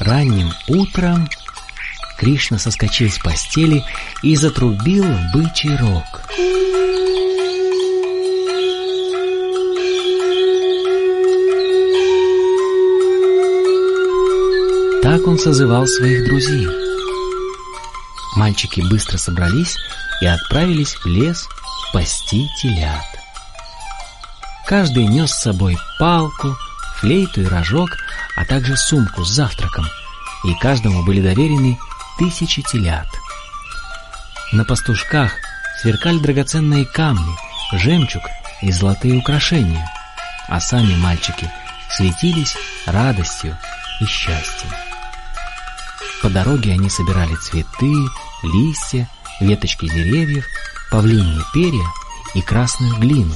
Ранним утром Кришна соскочил с постели и затрубил в бычий рог. Так он созывал своих друзей. Мальчики быстро собрались и отправились в лес пасти телят. Каждый нес с собой палку, флейту и рожок, а также сумку с завтраком, и каждому были доверены 1000 телят. На пастушках сверкали драгоценные камни, жемчуг и золотые украшения, а сами мальчики светились радостью и счастьем. По дороге они собирали цветы, листья, веточки деревьев, павлиньи перья и красную глину.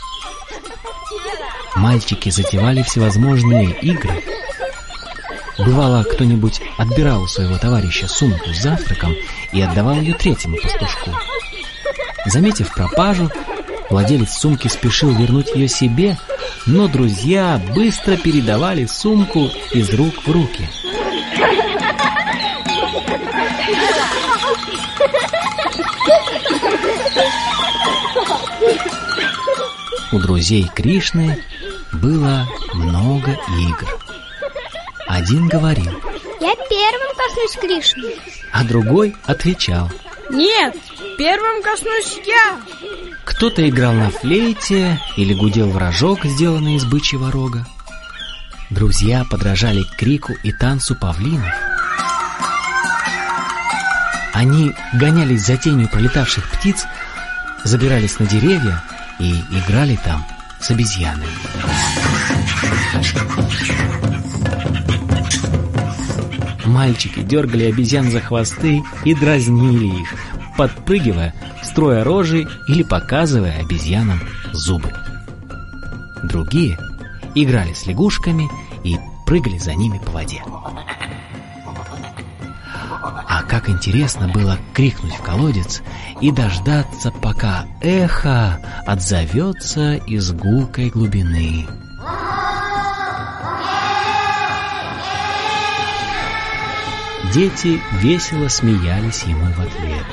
Мальчики затевали всевозможные игры. Бывало, кто-нибудь отбирал у своего товарища сумку с завтраком и отдавал ее третьему пастушку. Заметив пропажу, владелец сумки спешил вернуть ее себе, но друзья быстро передавали сумку из рук в руки. У друзей Кришны было много игр. Один говорил: «Я первым коснусь Кришны», а другой отвечал: «Нет, первым коснусь я». Кто-то играл на флейте или гудел в рожок, сделанный из бычьего рога. Друзья подражали крику и танцу павлинов. Они гонялись за тенью пролетавших птиц, забирались на деревья и играли там с обезьянами. Мальчики дергали обезьян за хвосты и дразнили их, подпрыгивая, строя рожи или показывая обезьянам зубы. Другие играли с лягушками и прыгали за ними по воде. А как интересно было крикнуть в колодец и дождаться, пока эхо отзовется из гулкой глубины. Дети весело смеялись ему в ответ.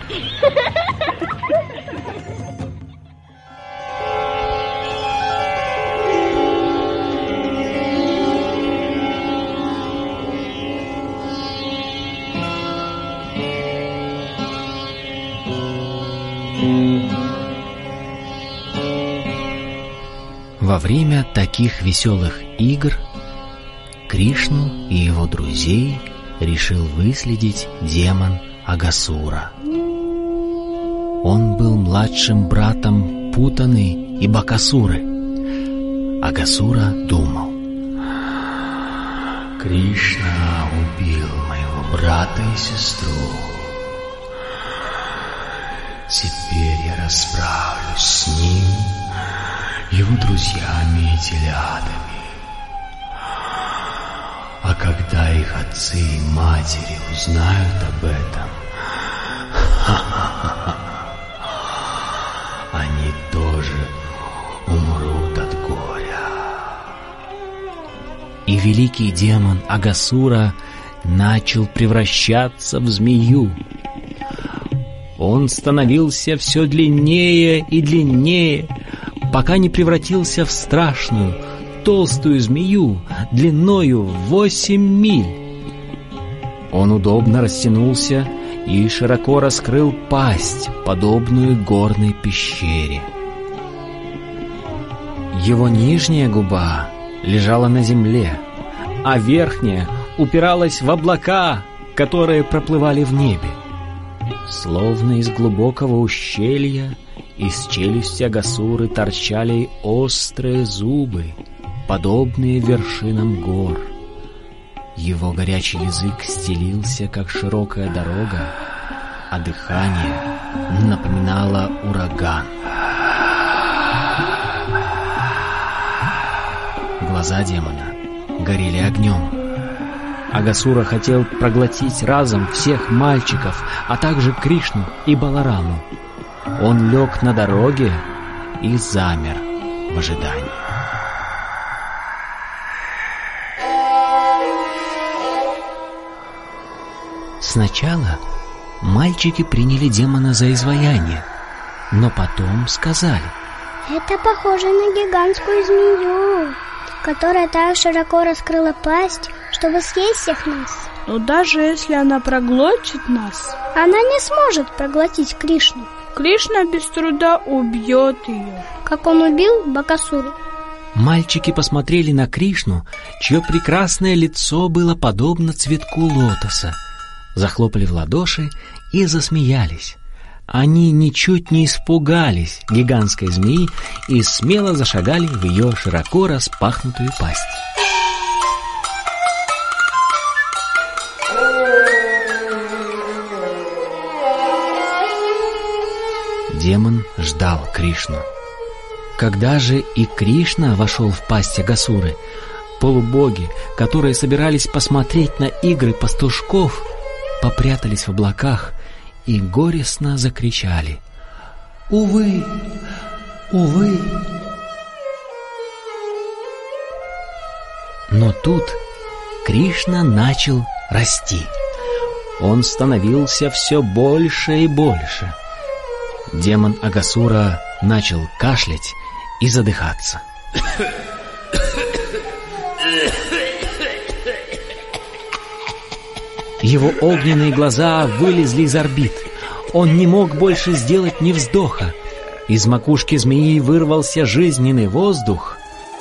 Во время таких веселых игр Кришну и его друзей решил выследить демон Агасура. Он был младшим братом Путаны и Бакасуры. Агасура думал: Кришна убил моего брата и сестру. Теперь я расправлюсь с ним, его друзьями и телятами. А когда их отцы и матери узнают об этом, они тоже умрут от горя. И великий демон Агасура начал превращаться в змею. Он становился все длиннее и длиннее, пока не превратился в страшную, толстую змею длиною в 8 миль. Он удобно растянулся и широко раскрыл пасть, подобную горной пещере. Его нижняя губа лежала на земле, а верхняя упиралась в облака, которые проплывали в небе. Словно из глубокого ущелья из челюсти Агасуры торчали острые зубы, подобные вершинам гор. Его горячий язык стелился, как широкая дорога, а дыхание напоминало ураган. Глаза демона горели огнем. Агасура хотел проглотить разом всех мальчиков, а также Кришну и Балараму. Он лег на дороге и замер в ожидании. Сначала мальчики приняли демона за изваяние, но потом сказали: это похоже на гигантскую змею, которая так широко раскрыла пасть, чтобы съесть всех нас. Но даже если она проглотит нас, она не сможет проглотить Кришну. Кришна без труда убьет ее, как он убил Бакасуру. Мальчики посмотрели на Кришну, чье прекрасное лицо было подобно цветку лотоса, захлопали в ладоши и засмеялись. Они ничуть не испугались гигантской змеи и смело зашагали в ее широко распахнутую пасть. Демон ждал Кришну. Когда же и Кришна вошел в пасть Агасуры, полубоги, которые собирались посмотреть на игры пастушков, попрятались в облаках и горестно закричали: «Увы! Увы!» Но тут Кришна начал расти. Он становился все больше и больше. Демон Агасура начал кашлять и задыхаться. Его огненные глаза вылезли из орбит. Он не мог больше сделать ни вздоха. Из макушки змеи вырвался жизненный воздух.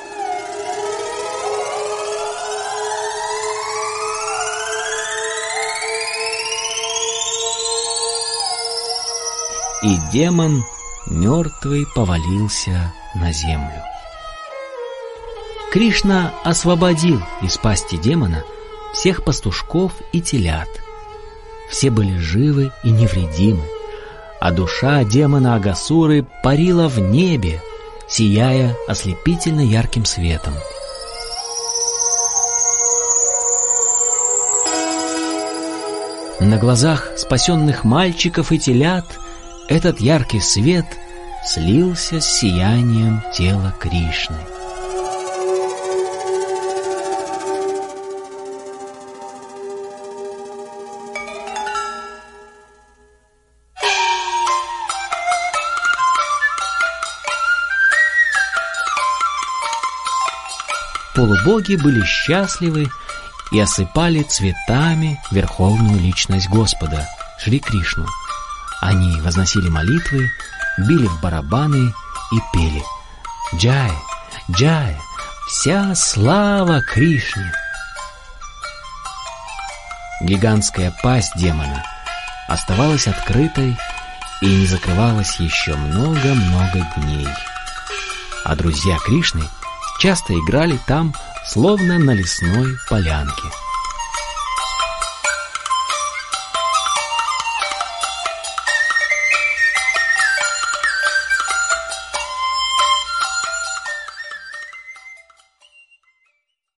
И демон мертвый повалился на землю. Кришна освободил из пасти демона всех пастушков и телят. Все были живы и невредимы, а душа демона Агасуры парила в небе, сияя ослепительно ярким светом. На глазах спасенных мальчиков и телят этот яркий свет слился с сиянием тела Кришны. Полубоги были счастливы и осыпали цветами верховную личность Господа, Шри Кришну. Они возносили молитвы, били в барабаны и пели: «Джай, Джай, вся слава Кришне!» Гигантская пасть демона оставалась открытой и не закрывалась еще много-много дней. А друзья Кришны часто играли там, словно на лесной полянке.